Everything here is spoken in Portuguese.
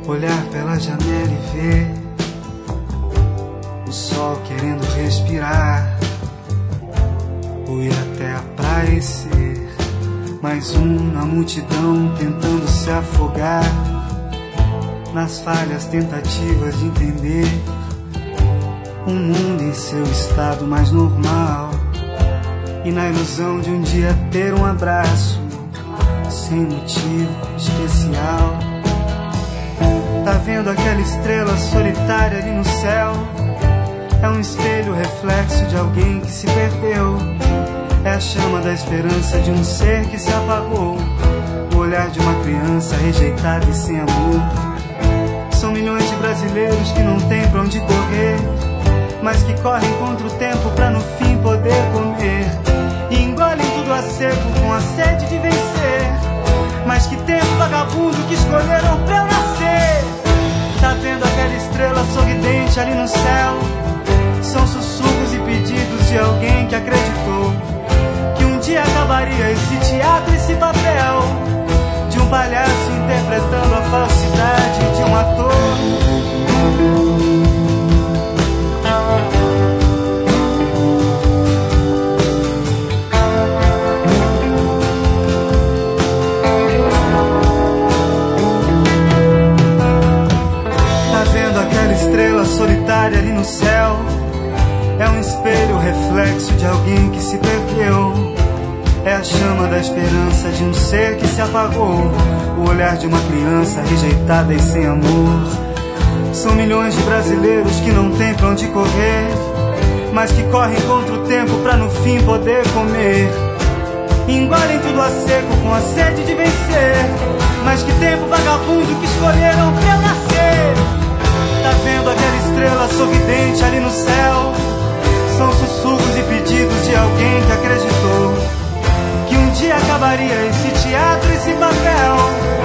olhar pela janela e ver o sol querendo respirar, ou ir até a praia e ser mais um na multidão tentando se afogar nas falhas tentativas de entender um mundo em seu estado mais normal, e na ilusão de um dia ter um abraço sem motivo especial. Tá vendo aquela estrela solitária ali no céu? É um espelho reflexo de alguém que se perdeu. É a chama da esperança de um ser que se apagou. O olhar de uma criança rejeitada e sem amor. São milhões de brasileiros que não têm pra onde correr, mas que correm contra o tempo pra no fim poder comer. E engolem tudo a seco com a sede de vencer. Mas que tempo vagabundo que escolheram pra eu nascer. Tá vendo aquela estrela sorridente ali no céu? São sussurros e pedidos de alguém que acreditou que um dia acabaria esse teatro, esse papel de um palhaço interpretando a falsidade de um ator. Estrela solitária ali no céu é um espelho reflexo de alguém que se perdeu. É a chama da esperança de um ser que se apagou. O olhar de uma criança rejeitada e sem amor. São milhões de brasileiros que não têm pra onde correr, mas que correm contra o tempo pra no fim poder comer. Engolem tudo a seco com a sede de vencer. Mas que tempo vagabundo que escolheram pra eu nascer. Tá vendo aquela estrela sorridente ali no céu? São sussurros e pedidos de alguém que acreditou que um dia acabaria esse teatro, esse papel